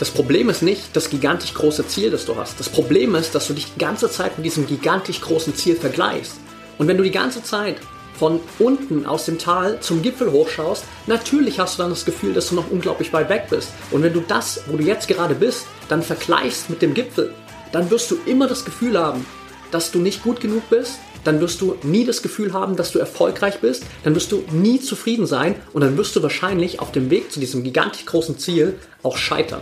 Das Problem ist nicht das gigantisch große Ziel, das du hast. Das Problem ist, dass du dich die ganze Zeit mit diesem gigantisch großen Ziel vergleichst. Und wenn du die ganze Zeit von unten aus dem Tal zum Gipfel hochschaust, natürlich hast du dann das Gefühl, dass du noch unglaublich weit weg bist. Und wenn du das, wo du jetzt gerade bist, dann vergleichst mit dem Gipfel, dann wirst du immer das Gefühl haben, dass du nicht gut genug bist, dann wirst du nie das Gefühl haben, dass du erfolgreich bist, dann wirst du nie zufrieden sein und dann wirst du wahrscheinlich auf dem Weg zu diesem gigantisch großen Ziel auch scheitern.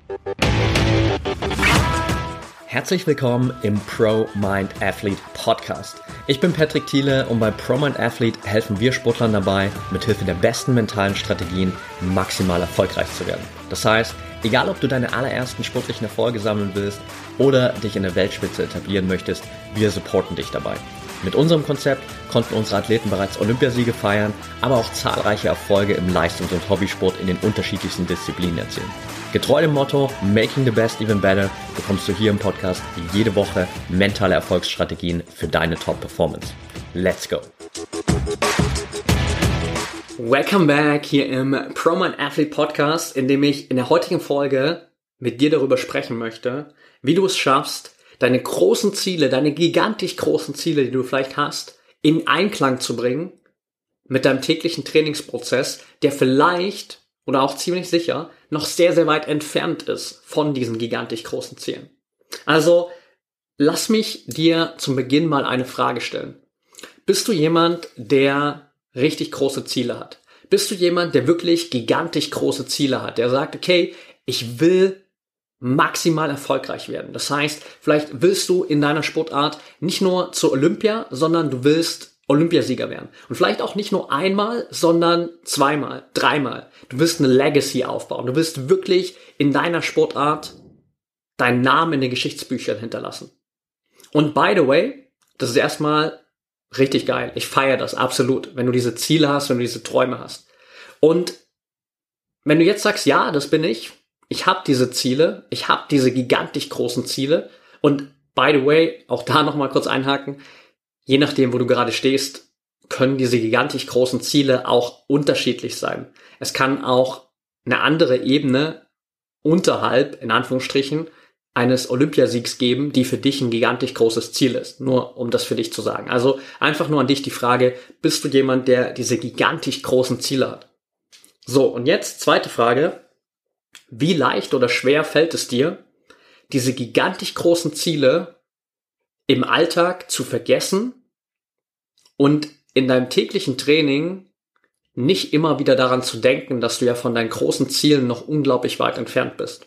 Herzlich willkommen im Pro Mind Athlete Podcast. Ich bin Patrick Thiele und bei Pro Mind Athlete helfen wir Sportlern dabei, mithilfe der besten mentalen Strategien maximal erfolgreich zu werden. Das heißt, egal ob du deine allerersten sportlichen Erfolge sammeln willst oder dich in der Weltspitze etablieren möchtest, wir supporten dich dabei. Mit unserem Konzept konnten unsere Athleten bereits Olympiasiege feiern, aber auch zahlreiche Erfolge im Leistungs- und Hobbysport in den unterschiedlichsten Disziplinen erzielen. Getreu dem Motto Making the Best Even Better bekommst du hier im Podcast jede Woche mentale Erfolgsstrategien für deine Top-Performance. Let's go! Welcome back hier im Pro Mind Athlete Podcast, in dem ich in der heutigen Folge mit dir darüber sprechen möchte, wie du es schaffst, deine großen Ziele, deine gigantisch großen Ziele, die du vielleicht hast, in Einklang zu bringen mit deinem täglichen Trainingsprozess, der vielleicht oder auch ziemlich sicher noch sehr, sehr weit entfernt ist von diesen gigantisch großen Zielen. Also, lass mich dir zum Beginn mal eine Frage stellen. Bist du jemand, der richtig große Ziele hat? Bist du jemand, der wirklich gigantisch große Ziele hat, der sagt, okay, ich will maximal erfolgreich werden. Das heißt, vielleicht willst du in deiner Sportart nicht nur zur Olympia, sondern du willst Olympiasieger werden. Und vielleicht auch nicht nur einmal, sondern zweimal, dreimal. Du willst eine Legacy aufbauen. Du willst wirklich in deiner Sportart deinen Namen in den Geschichtsbüchern hinterlassen. Und by the way, das ist erstmal richtig geil. Ich feiere das absolut, wenn du diese Ziele hast, wenn du diese Träume hast. Und wenn du jetzt sagst, ja, das bin ich habe diese Ziele, ich habe diese gigantisch großen Ziele und by the way, auch da nochmal kurz einhaken, je nachdem, wo du gerade stehst, können diese gigantisch großen Ziele auch unterschiedlich sein. Es kann auch eine andere Ebene unterhalb, in Anführungsstrichen, eines Olympiasiegs geben, die für dich ein gigantisch großes Ziel ist. Nur um das für dich zu sagen. Also einfach nur an dich die Frage, bist du jemand, der diese gigantisch großen Ziele hat? So, und jetzt zweite Frage. Wie leicht oder schwer fällt es dir, diese gigantisch großen Ziele im Alltag zu vergessen und in deinem täglichen Training nicht immer wieder daran zu denken, dass du ja von deinen großen Zielen noch unglaublich weit entfernt bist?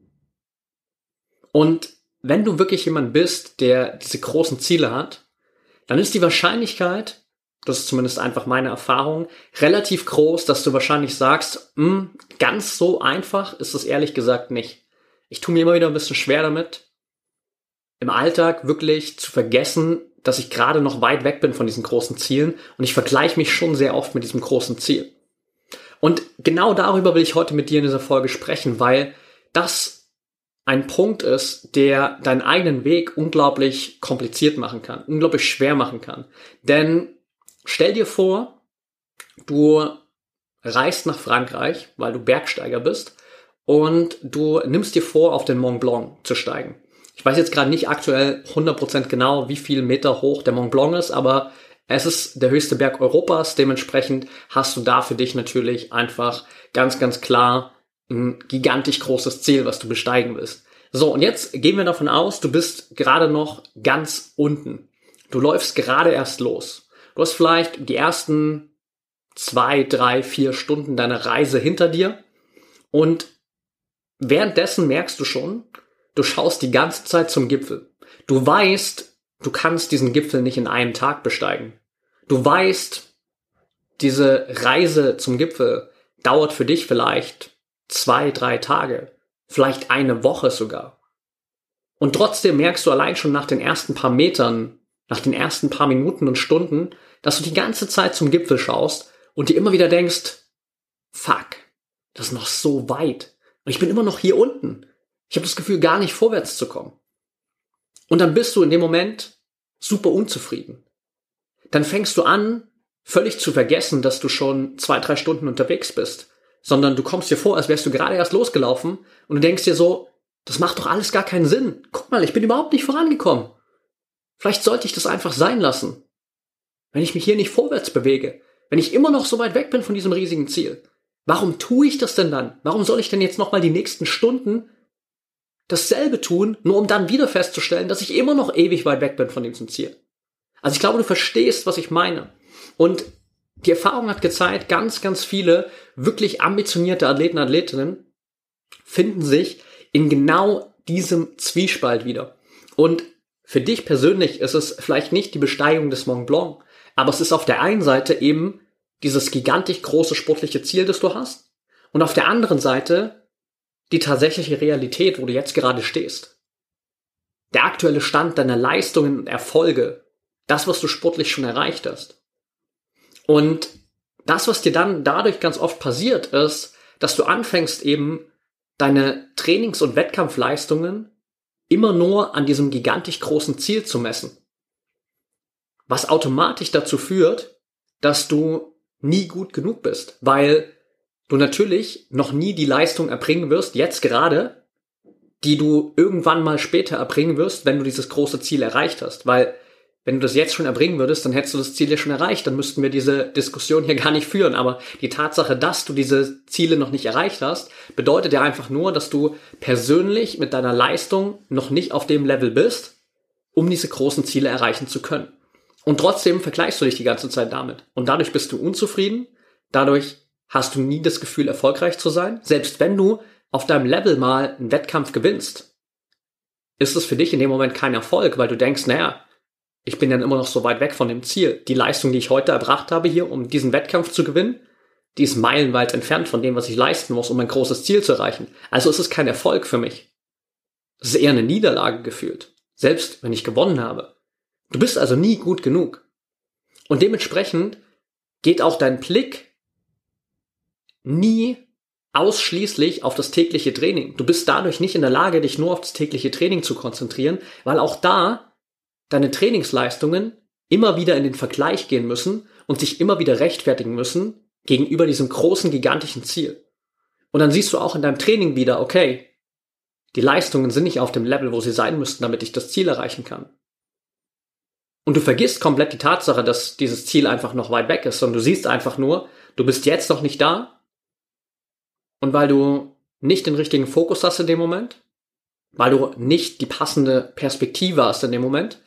Und wenn du wirklich jemand bist, der diese großen Ziele hat, dann ist die Wahrscheinlichkeit, das ist zumindest einfach meine Erfahrung, relativ groß, dass du wahrscheinlich sagst, ganz so einfach ist es ehrlich gesagt nicht. Ich tue mir immer wieder ein bisschen schwer damit, im Alltag wirklich zu vergessen, dass ich gerade noch weit weg bin von diesen großen Zielen und ich vergleiche mich schon sehr oft mit diesem großen Ziel. Und genau darüber will ich heute mit dir in dieser Folge sprechen, weil das ein Punkt ist, der deinen eigenen Weg unglaublich kompliziert machen kann, unglaublich schwer machen kann. Denn stell dir vor, du reist nach Frankreich, weil du Bergsteiger bist und du nimmst dir vor, auf den Mont Blanc zu steigen. Ich weiß jetzt gerade nicht aktuell 100% genau, wie viel Meter hoch der Mont Blanc ist, aber es ist der höchste Berg Europas. Dementsprechend hast du da für dich natürlich einfach ganz, ganz klar ein gigantisch großes Ziel, was du besteigen willst. So, und jetzt gehen wir davon aus, du bist gerade noch ganz unten. Du läufst gerade erst los. Du hast vielleicht die ersten 2, 3, 4 Stunden deiner Reise hinter dir und währenddessen merkst du schon, du schaust die ganze Zeit zum Gipfel. Du weißt, du kannst diesen Gipfel nicht in einem Tag besteigen. Du weißt, diese Reise zum Gipfel dauert für dich vielleicht 2, 3 Tage, vielleicht eine Woche sogar. Und trotzdem merkst du allein schon nach den ersten paar Metern, nach den ersten paar Minuten und Stunden, dass du die ganze Zeit zum Gipfel schaust und dir immer wieder denkst, fuck, das ist noch so weit. Und ich bin immer noch hier unten. Ich habe das Gefühl, gar nicht vorwärts zu kommen. Und dann bist du in dem Moment super unzufrieden. Dann fängst du an, völlig zu vergessen, dass du schon 2, 3 Stunden unterwegs bist. sondern du kommst dir vor, als wärst du gerade erst losgelaufen und du denkst dir so, das macht doch alles gar keinen Sinn. Guck mal, ich bin überhaupt nicht vorangekommen. Vielleicht sollte ich das einfach sein lassen. Wenn ich mich hier nicht vorwärts bewege, wenn ich immer noch so weit weg bin von diesem riesigen Ziel, warum tue ich das denn dann? Warum soll ich denn jetzt nochmal die nächsten Stunden dasselbe tun, nur um dann wieder festzustellen, dass ich immer noch ewig weit weg bin von diesem Ziel? Also ich glaube, du verstehst, was ich meine. Und die Erfahrung hat gezeigt, ganz, ganz viele wirklich ambitionierte Athleten, Athletinnen finden sich in genau diesem Zwiespalt wieder. Und für dich persönlich ist es vielleicht nicht die Besteigung des Mont Blanc, aber es ist auf der einen Seite eben dieses gigantisch große sportliche Ziel, das du hast, und auf der anderen Seite die tatsächliche Realität, wo du jetzt gerade stehst. Der aktuelle Stand deiner Leistungen und Erfolge, das, was du sportlich schon erreicht hast. Und das, was dir dann dadurch ganz oft passiert, ist, dass du anfängst eben deine Trainings- und Wettkampfleistungen immer nur an diesem gigantisch großen Ziel zu messen. Was automatisch dazu führt, dass du nie gut genug bist, weil du natürlich noch nie die Leistung erbringen wirst, jetzt gerade, die du irgendwann mal später erbringen wirst, wenn du dieses große Ziel erreicht hast. Weil wenn du das jetzt schon erbringen würdest, dann hättest du das Ziel ja schon erreicht, dann müssten wir diese Diskussion hier gar nicht führen. Aber die Tatsache, dass du diese Ziele noch nicht erreicht hast, bedeutet ja einfach nur, dass du persönlich mit deiner Leistung noch nicht auf dem Level bist, um diese großen Ziele erreichen zu können. Und trotzdem vergleichst du dich die ganze Zeit damit. Und dadurch bist du unzufrieden, dadurch hast du nie das Gefühl, erfolgreich zu sein. Selbst wenn du auf deinem Level mal einen Wettkampf gewinnst, ist es für dich in dem Moment kein Erfolg, weil du denkst, naja, ich bin dann immer noch so weit weg von dem Ziel. Die Leistung, die ich heute erbracht habe hier, um diesen Wettkampf zu gewinnen, die ist meilenweit entfernt von dem, was ich leisten muss, um ein großes Ziel zu erreichen. Also ist es kein Erfolg für mich. Es ist eher eine Niederlage gefühlt, selbst wenn ich gewonnen habe. Du bist also nie gut genug. Und dementsprechend geht auch dein Blick nie ausschließlich auf das tägliche Training. Du bist dadurch nicht in der Lage, dich nur auf das tägliche Training zu konzentrieren, weil auch da deine Trainingsleistungen immer wieder in den Vergleich gehen müssen und sich immer wieder rechtfertigen müssen gegenüber diesem großen, gigantischen Ziel. Und dann siehst du auch in deinem Training wieder, okay, die Leistungen sind nicht auf dem Level, wo sie sein müssten, damit ich das Ziel erreichen kann. Und du vergisst komplett die Tatsache, dass dieses Ziel einfach noch weit weg ist, sondern du siehst einfach nur, du bist jetzt noch nicht da. Und weil du nicht den richtigen Fokus hast in dem Moment, weil du nicht die passende Perspektive hast in dem Moment,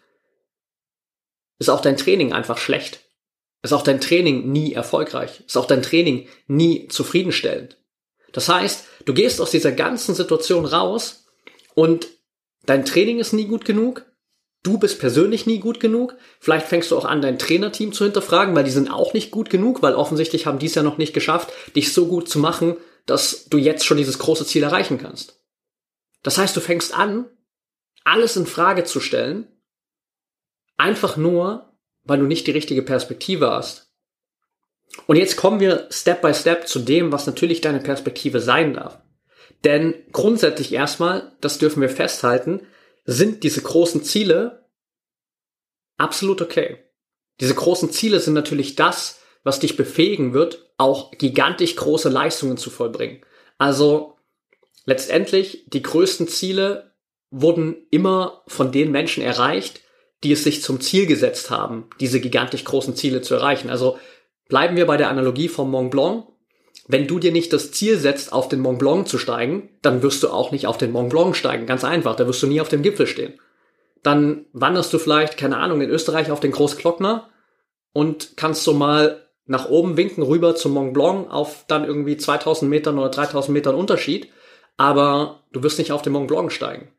ist auch dein Training einfach schlecht. Ist auch dein Training nie erfolgreich. Ist auch dein Training nie zufriedenstellend. Das heißt, du gehst aus dieser ganzen Situation raus und dein Training ist nie gut genug. Du bist persönlich nie gut genug. Vielleicht fängst du auch an, dein Trainerteam zu hinterfragen, weil die sind auch nicht gut genug, weil offensichtlich haben die es ja noch nicht geschafft, dich so gut zu machen, dass du jetzt schon dieses große Ziel erreichen kannst. Das heißt, du fängst an, alles in Frage zu stellen, einfach nur, weil du nicht die richtige Perspektive hast. Und jetzt kommen wir Step by Step zu dem, was natürlich deine Perspektive sein darf. Denn grundsätzlich erstmal, das dürfen wir festhalten, sind diese großen Ziele absolut okay. Diese großen Ziele sind natürlich das, was dich befähigen wird, auch gigantisch große Leistungen zu vollbringen. Also letztendlich, die größten Ziele wurden immer von den Menschen erreicht, die es sich zum Ziel gesetzt haben, diese gigantisch großen Ziele zu erreichen. Also bleiben wir bei der Analogie vom Mont Blanc. Wenn du dir nicht das Ziel setzt, auf den Mont Blanc zu steigen, dann wirst du auch nicht auf den Mont Blanc steigen. Ganz einfach, da wirst du nie auf dem Gipfel stehen. Dann wanderst du vielleicht, keine Ahnung, in Österreich auf den Großglockner und kannst so mal nach oben winken rüber zum Mont Blanc auf dann irgendwie 2000 Metern oder 3000 Metern Unterschied, aber du wirst nicht auf den Mont Blanc steigen.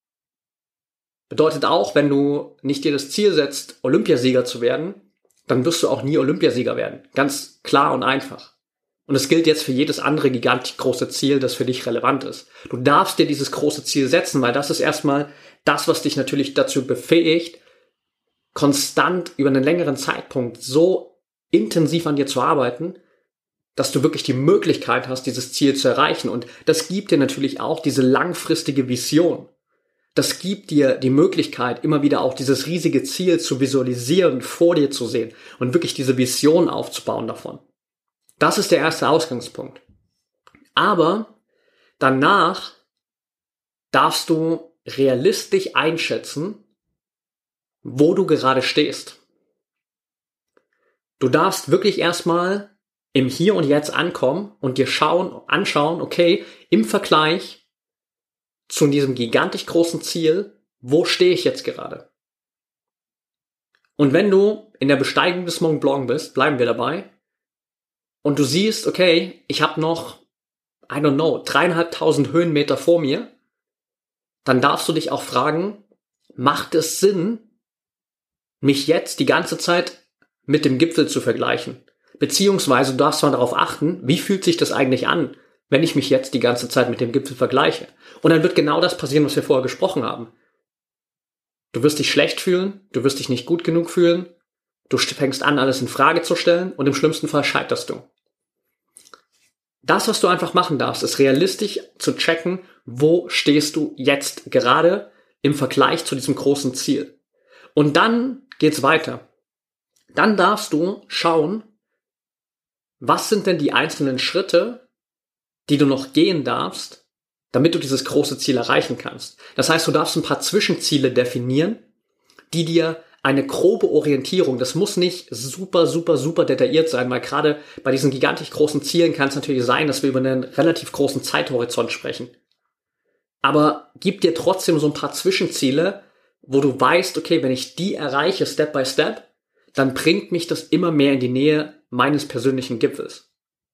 Bedeutet auch, wenn du nicht dir das Ziel setzt, Olympiasieger zu werden, dann wirst du auch nie Olympiasieger werden. Ganz klar und einfach. Und es gilt jetzt für jedes andere gigantisch große Ziel, das für dich relevant ist. Du darfst dir dieses große Ziel setzen, weil das ist erstmal das, was dich natürlich dazu befähigt, konstant über einen längeren Zeitpunkt so intensiv an dir zu arbeiten, dass du wirklich die Möglichkeit hast, dieses Ziel zu erreichen. Und das gibt dir natürlich auch diese langfristige Vision. Das gibt dir die Möglichkeit, immer wieder auch dieses riesige Ziel zu visualisieren, vor dir zu sehen und wirklich diese Vision aufzubauen davon. Das ist der erste Ausgangspunkt. Aber danach darfst du realistisch einschätzen, wo du gerade stehst. Du darfst wirklich erstmal im Hier und Jetzt ankommen und dir anschauen, okay, im Vergleich zu diesem gigantisch großen Ziel, wo stehe ich jetzt gerade? Und wenn du in der Besteigung des Mont Blanc bist, bleiben wir dabei, und du siehst, okay, ich habe noch, 3.500 Höhenmeter vor mir, dann darfst du dich auch fragen, macht es Sinn, mich jetzt die ganze Zeit mit dem Gipfel zu vergleichen? Beziehungsweise du darfst mal darauf achten, wie fühlt sich das eigentlich an, wenn ich mich jetzt die ganze Zeit mit dem Gipfel vergleiche? Und dann wird genau das passieren, was wir vorher gesprochen haben. Du wirst dich schlecht fühlen, du wirst dich nicht gut genug fühlen, du fängst an, alles in Frage zu stellen und im schlimmsten Fall scheiterst du. Das, was du einfach machen darfst, ist realistisch zu checken, wo stehst du jetzt gerade im Vergleich zu diesem großen Ziel. Und dann geht's weiter. Dann darfst du schauen, was sind denn die einzelnen Schritte, die du noch gehen darfst, damit du dieses große Ziel erreichen kannst. Das heißt, du darfst ein paar Zwischenziele definieren, die dir eine grobe Orientierung, das muss nicht super detailliert sein, weil gerade bei diesen gigantisch großen Zielen kann es natürlich sein, dass wir über einen relativ großen Zeithorizont sprechen. Aber gib dir trotzdem so ein paar Zwischenziele, wo du weißt, okay, wenn ich die erreiche, Step by Step, dann bringt mich das immer mehr in die Nähe meines persönlichen Gipfels.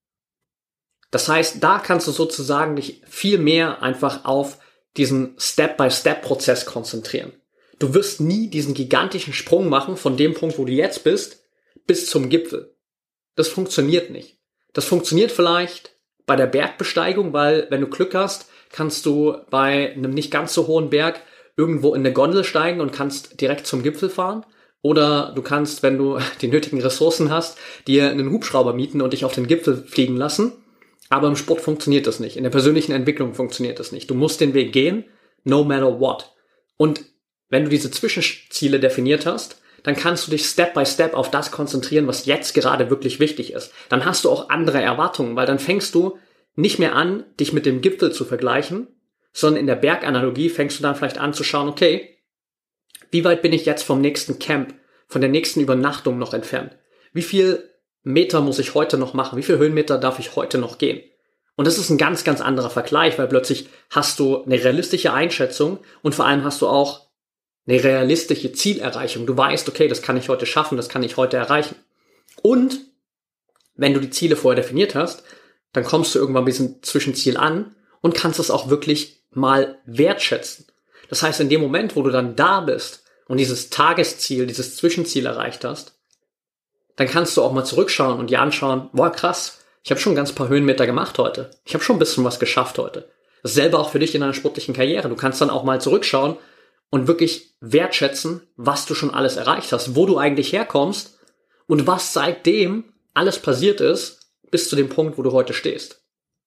Das heißt, da kannst du sozusagen dich viel mehr einfach auf diesen Step-by-Step-Prozess konzentrieren. Du wirst nie diesen gigantischen Sprung machen von dem Punkt, wo du jetzt bist, bis zum Gipfel. Das funktioniert nicht. Das funktioniert vielleicht bei der Bergbesteigung, weil wenn du Glück hast, kannst du bei einem nicht ganz so hohen Berg irgendwo in eine Gondel steigen und kannst direkt zum Gipfel fahren. Oder du kannst, wenn du die nötigen Ressourcen hast, dir einen Hubschrauber mieten und dich auf den Gipfel fliegen lassen. Aber im Sport funktioniert das nicht. In der persönlichen Entwicklung funktioniert das nicht. Du musst den Weg gehen, no matter what. Und wenn du diese Zwischenziele definiert hast, dann kannst du dich Step by Step auf das konzentrieren, was jetzt gerade wirklich wichtig ist. Dann hast du auch andere Erwartungen, weil dann fängst du nicht mehr an, dich mit dem Gipfel zu vergleichen, sondern in der Berganalogie fängst du dann vielleicht an zu schauen, okay, wie weit bin ich jetzt vom nächsten Camp, von der nächsten Übernachtung noch entfernt? Wie viel Meter muss ich heute noch machen? Wie viele Höhenmeter darf ich heute noch gehen? Und das ist ein ganz anderer Vergleich, weil plötzlich hast du eine realistische Einschätzung und vor allem hast du auch eine realistische Zielerreichung. Du weißt, okay, das kann ich heute schaffen, das kann ich heute erreichen. Und wenn du die Ziele vorher definiert hast, dann kommst du irgendwann bei diesem Zwischenziel an und kannst es auch wirklich mal wertschätzen. Das heißt, in dem Moment, wo du dann da bist und dieses Tagesziel, dieses Zwischenziel erreicht hast, dann kannst du auch mal zurückschauen und dir anschauen, boah krass, ich habe schon ein ganz paar Höhenmeter gemacht heute. Ich habe schon ein bisschen was geschafft heute. Dasselbe auch für dich in deiner sportlichen Karriere. Du kannst dann auch mal zurückschauen und wirklich wertschätzen, was du schon alles erreicht hast, wo du eigentlich herkommst und was seitdem alles passiert ist, bis zu dem Punkt, wo du heute stehst.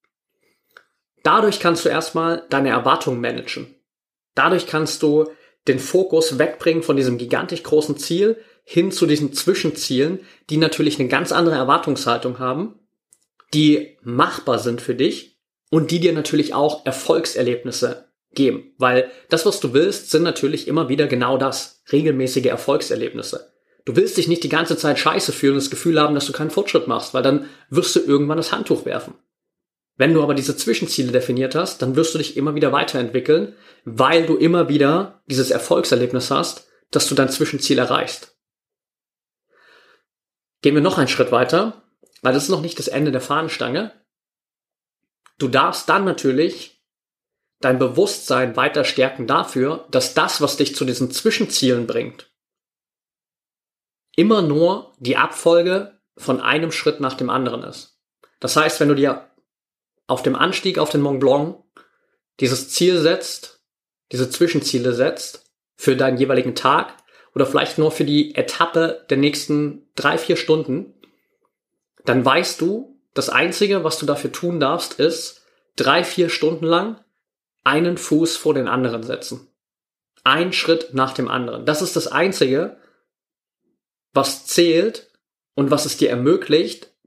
Dadurch kannst du erstmal deine Erwartungen managen. Dadurch kannst du den Fokus wegbringen von diesem gigantisch großen Ziel hin zu diesen Zwischenzielen, die natürlich eine ganz andere Erwartungshaltung haben, die machbar sind für dich und die dir natürlich auch Erfolgserlebnisse geben. Weil das, was du willst, sind natürlich immer wieder genau das, regelmäßige Erfolgserlebnisse. Du willst dich nicht die ganze Zeit scheiße fühlen und das Gefühl haben, dass du keinen Fortschritt machst, weil dann wirst du irgendwann das Handtuch werfen. Wenn du aber diese Zwischenziele definiert hast, dann wirst du dich immer wieder weiterentwickeln, weil du immer wieder dieses Erfolgserlebnis hast, dass du dein Zwischenziel erreichst. Gehen wir noch einen Schritt weiter, weil das ist noch nicht das Ende der Fahnenstange. Du darfst dann natürlich dein Bewusstsein weiter stärken dafür, dass das, was dich zu diesen Zwischenzielen bringt, immer nur die Abfolge von einem Schritt nach dem anderen ist. Das heißt, wenn du dir auf dem Anstieg auf den Mont Blanc dieses Ziel setzt, diese Zwischenziele setzt, für deinen jeweiligen Tag oder vielleicht nur für die Etappe der nächsten 3-4 Stunden, dann weißt du, das Einzige, was du dafür tun darfst, ist 3-4 Stunden lang einen Fuß vor den anderen setzen. Ein Schritt nach dem anderen. Das ist das Einzige, was zählt und was es dir ermöglicht,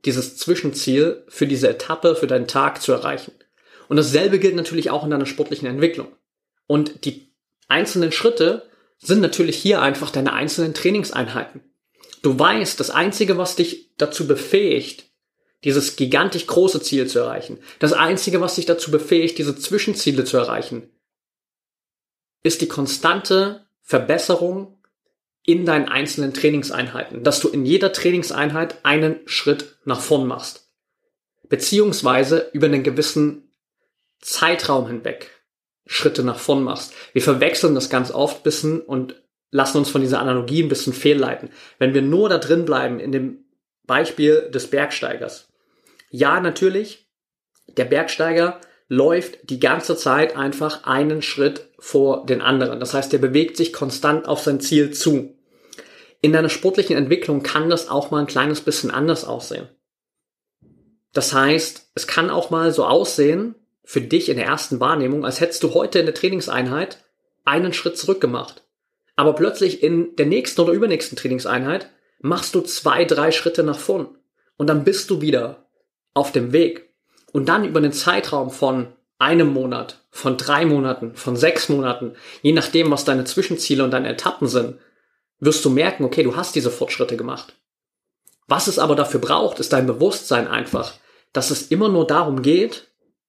dieses Zwischenziel für diese Etappe, für deinen Tag zu erreichen. Und dasselbe gilt natürlich auch in deiner sportlichen Entwicklung. Und die einzelnen Schritte sind natürlich hier einfach deine einzelnen Trainingseinheiten. Du weißt, das Einzige, was dich dazu befähigt, dieses gigantisch große Ziel zu erreichen, das Einzige, was dich dazu befähigt, diese Zwischenziele zu erreichen, ist die konstante Verbesserung in deinen einzelnen Trainingseinheiten, dass du in jeder Trainingseinheit einen Schritt nach vorn machst, beziehungsweise über einen gewissen Zeitraum hinweg Schritte nach vorn machst. Wir verwechseln das ganz oft ein bisschen und lassen uns von dieser Analogie ein bisschen fehlleiten. Wenn wir nur da drin bleiben in dem Beispiel des Bergsteigers. Ja, natürlich, der Bergsteiger läuft die ganze Zeit einfach einen Schritt vor den anderen. Das heißt, der bewegt sich konstant auf sein Ziel zu. In deiner sportlichen Entwicklung kann das auch mal ein kleines bisschen anders aussehen. Das heißt, es kann auch mal so aussehen, für dich in der ersten Wahrnehmung, als hättest du heute in der Trainingseinheit einen Schritt zurück gemacht. Aber plötzlich in der nächsten oder übernächsten Trainingseinheit machst du 2, 3 Schritte nach vorn. Und dann bist du wieder auf dem Weg. Und dann über einen Zeitraum von einem Monat, von 3 Monaten, von 6 Monaten, je nachdem, was deine Zwischenziele und deine Etappen sind, wirst du merken, okay, du hast diese Fortschritte gemacht. Was es aber dafür braucht, ist dein Bewusstsein einfach, dass es immer nur darum geht,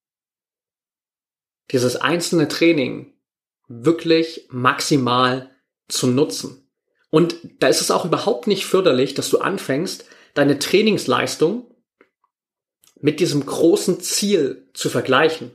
dieses einzelne Training wirklich maximal zu nutzen. Und da ist es auch überhaupt nicht förderlich, dass du anfängst, deine Trainingsleistung mit diesem großen Ziel zu vergleichen.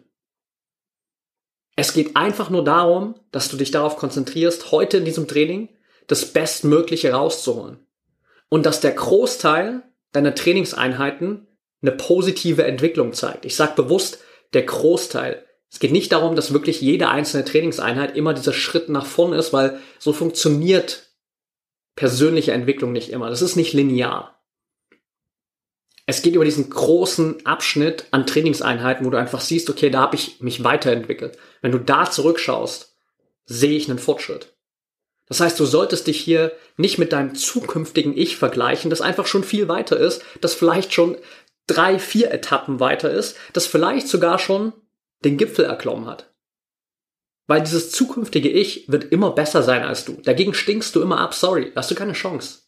Es geht einfach nur darum, dass du dich darauf konzentrierst, heute in diesem Training das Bestmögliche rauszuholen. Und dass der Großteil deiner Trainingseinheiten eine positive Entwicklung zeigt. Ich sage bewusst, der Großteil. Es geht nicht darum, dass wirklich jede einzelne Trainingseinheit immer dieser Schritt nach vorn ist, weil so funktioniert persönliche Entwicklung nicht immer. Das ist nicht linear. Es geht über diesen großen Abschnitt an Trainingseinheiten, wo du einfach siehst, okay, da habe ich mich weiterentwickelt. Wenn du da zurückschaust, sehe ich einen Fortschritt. Das heißt, du solltest dich hier nicht mit deinem zukünftigen Ich vergleichen, das einfach schon viel weiter ist, das vielleicht schon 3, 4 Etappen weiter ist, das vielleicht sogar schon den Gipfel erklommen hat. Weil dieses zukünftige Ich wird immer besser sein als du. Dagegen stinkst du immer ab, sorry, hast du keine Chance.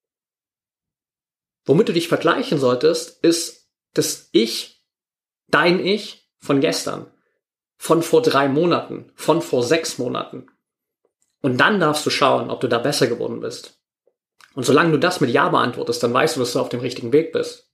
Womit du dich vergleichen solltest, ist das Ich, dein Ich von gestern, von vor 3 Monaten, von vor 6 Monaten. Und dann darfst du schauen, ob du da besser geworden bist. Und solange du das mit Ja beantwortest, dann weißt du, dass du auf dem richtigen Weg bist.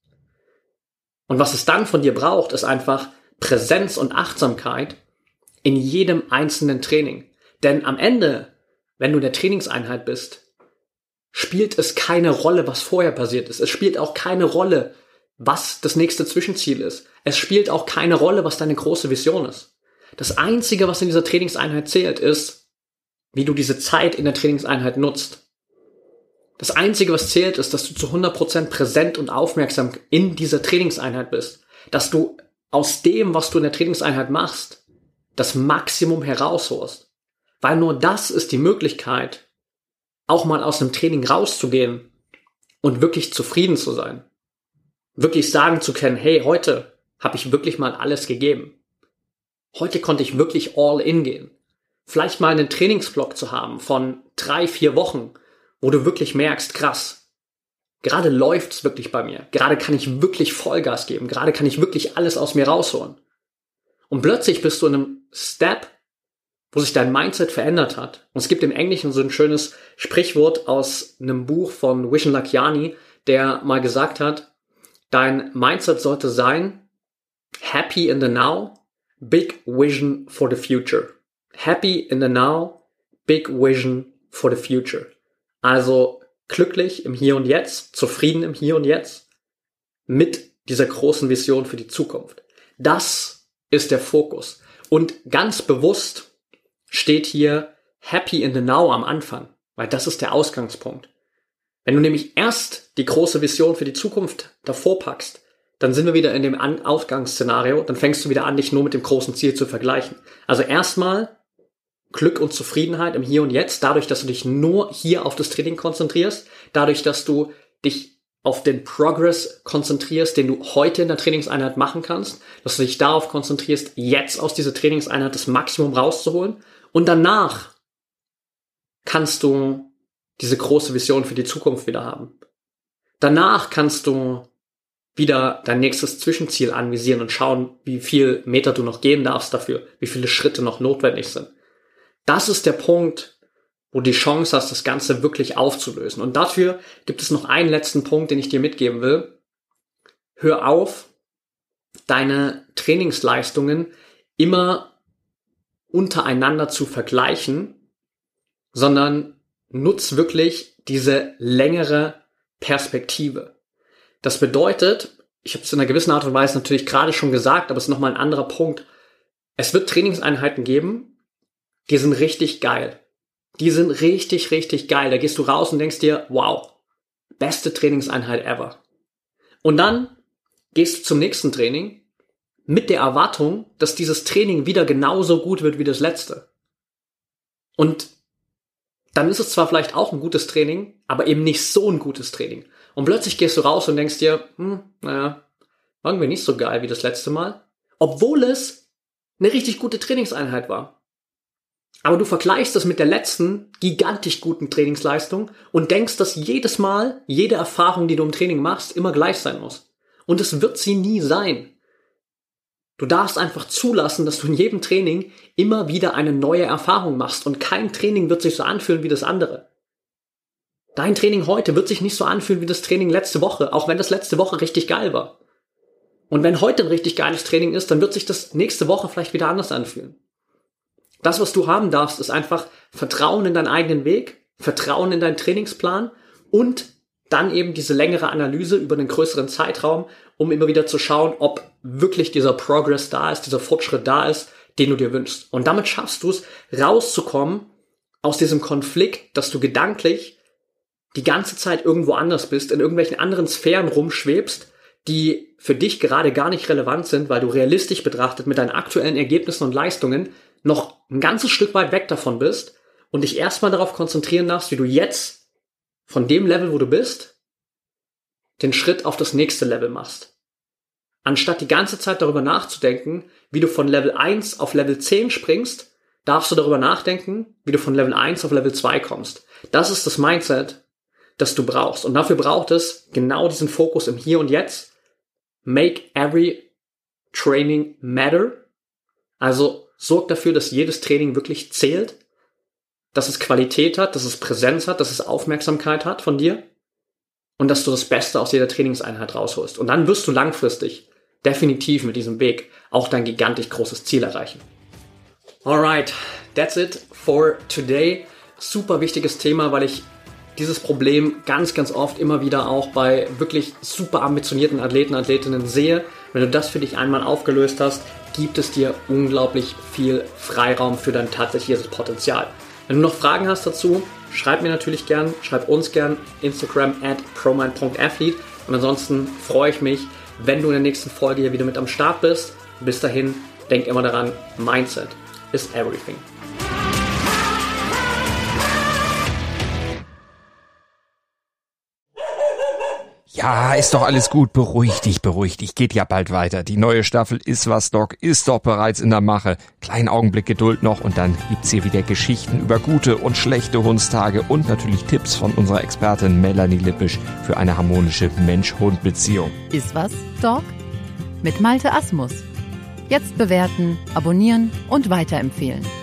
Und was es dann von dir braucht, ist einfach Präsenz und Achtsamkeit in jedem einzelnen Training. Denn am Ende, wenn du in der Trainingseinheit bist, spielt es keine Rolle, was vorher passiert ist. Es spielt auch keine Rolle, was das nächste Zwischenziel ist. Es spielt auch keine Rolle, was deine große Vision ist. Das Einzige, was in dieser Trainingseinheit zählt, ist, wie du diese Zeit in der Trainingseinheit nutzt. Das Einzige, was zählt, ist, dass du zu 100% präsent und aufmerksam in dieser Trainingseinheit bist. Dass du aus dem, was du in der Trainingseinheit machst, das Maximum herausholst. Weil nur das ist die Möglichkeit, auch mal aus einem Training rauszugehen und wirklich zufrieden zu sein. Wirklich sagen zu können, hey, heute habe ich wirklich mal alles gegeben. Heute konnte ich wirklich all in gehen. Vielleicht mal einen Trainingsblock zu haben von 3, 4 Wochen, wo du wirklich merkst, krass, gerade läuft's wirklich bei mir. Gerade kann ich wirklich Vollgas geben. Gerade kann ich wirklich alles aus mir rausholen. Und plötzlich bist du in einem Step, wo sich dein Mindset verändert hat. Und es gibt im Englischen so ein schönes Sprichwort aus einem Buch von Vishen Lakhiani, der mal gesagt hat, dein Mindset sollte sein, happy in the now, big vision for the future. Happy in the now, big vision for the future. Also glücklich im Hier und Jetzt, zufrieden im Hier und Jetzt, mit dieser großen Vision für die Zukunft. Das ist der Fokus. Und ganz bewusst steht hier happy in the now am Anfang, weil das ist der Ausgangspunkt. Wenn du nämlich erst die große Vision für die Zukunft davor packst, dann sind wir wieder in dem Ausgangsszenario, dann fängst du wieder an, dich nur mit dem großen Ziel zu vergleichen. Also erstmal Glück und Zufriedenheit im Hier und Jetzt, dadurch, dass du dich nur hier auf das Training konzentrierst, dadurch, dass du dich auf den Progress konzentrierst, den du heute in der Trainingseinheit machen kannst, dass du dich darauf konzentrierst, jetzt aus dieser Trainingseinheit das Maximum rauszuholen und danach kannst du diese große Vision für die Zukunft wieder haben. Danach kannst du wieder dein nächstes Zwischenziel anvisieren und schauen, wie viel Meter du noch gehen darfst dafür, wie viele Schritte noch notwendig sind. Das ist der Punkt, wo du die Chance hast, das Ganze wirklich aufzulösen. Und dafür gibt es noch einen letzten Punkt, den ich dir mitgeben will. Hör auf, deine Trainingsleistungen immer untereinander zu vergleichen, sondern nutz wirklich diese längere Perspektive. Das bedeutet, ich habe es in einer gewissen Art und Weise natürlich gerade schon gesagt, aber es ist nochmal ein anderer Punkt. Es wird Trainingseinheiten geben, die sind richtig geil. Die sind richtig, richtig geil. Da gehst du raus und denkst dir, wow, beste Trainingseinheit ever. Und dann gehst du zum nächsten Training mit der Erwartung, dass dieses Training wieder genauso gut wird wie das letzte. Und dann ist es zwar vielleicht auch ein gutes Training, aber eben nicht so ein gutes Training. Und plötzlich gehst du raus und denkst dir, naja, irgendwie nicht so geil wie das letzte Mal. Obwohl es eine richtig gute Trainingseinheit war. Aber du vergleichst das mit der letzten gigantisch guten Trainingsleistung und denkst, dass jedes Mal, jede Erfahrung, die du im Training machst, immer gleich sein muss. Und es wird sie nie sein. Du darfst einfach zulassen, dass du in jedem Training immer wieder eine neue Erfahrung machst und kein Training wird sich so anfühlen wie das andere. Dein Training heute wird sich nicht so anfühlen wie das Training letzte Woche, auch wenn das letzte Woche richtig geil war. Und wenn heute ein richtig geiles Training ist, dann wird sich das nächste Woche vielleicht wieder anders anfühlen. Das, was du haben darfst, ist einfach Vertrauen in deinen eigenen Weg, Vertrauen in deinen Trainingsplan und dann eben diese längere Analyse über einen größeren Zeitraum, um immer wieder zu schauen, ob wirklich dieser Progress da ist, dieser Fortschritt da ist, den du dir wünschst. Und damit schaffst du es, rauszukommen aus diesem Konflikt, dass du gedanklich die ganze Zeit irgendwo anders bist, in irgendwelchen anderen Sphären rumschwebst, die für dich gerade gar nicht relevant sind, weil du realistisch betrachtet mit deinen aktuellen Ergebnissen und Leistungen noch ein ganzes Stück weit weg davon bist und dich erstmal darauf konzentrieren darfst, wie du jetzt von dem Level, wo du bist, den Schritt auf das nächste Level machst. Anstatt die ganze Zeit darüber nachzudenken, wie du von Level 1 auf Level 10 springst, darfst du darüber nachdenken, wie du von Level 1 auf Level 2 kommst. Das ist das Mindset, das du brauchst. Und dafür braucht es genau diesen Fokus im Hier und Jetzt. Make every training matter. Also sorg dafür, dass jedes Training wirklich zählt, dass es Qualität hat, dass es Präsenz hat, dass es Aufmerksamkeit hat von dir und dass du das Beste aus jeder Trainingseinheit rausholst. Und dann wirst du langfristig definitiv mit diesem Weg auch dein gigantisch großes Ziel erreichen. Alright, that's it for today. Super wichtiges Thema, weil ich dieses Problem ganz, ganz oft immer wieder auch bei wirklich super ambitionierten Athleten, Athletinnen sehe. Wenn du das für dich einmal aufgelöst hast, gibt es dir unglaublich viel Freiraum für dein tatsächliches Potenzial. Wenn du noch Fragen hast dazu, schreib mir natürlich gern, schreib uns gern Instagram @promind.athlete und ansonsten freue ich mich, wenn du in der nächsten Folge hier wieder mit am Start bist. Bis dahin, denk immer daran, Mindset is everything. Ja, ist doch alles gut. Beruhig dich. Geht ja bald weiter. Die neue Staffel Iswas Dog ist doch bereits in der Mache. Kleinen Augenblick Geduld noch und dann gibt's hier wieder Geschichten über gute und schlechte Hundstage und natürlich Tipps von unserer Expertin Melanie Lippisch für eine harmonische Mensch-Hund-Beziehung. Iswas Dog? Mit Malte Asmus. Jetzt bewerten, abonnieren und weiterempfehlen.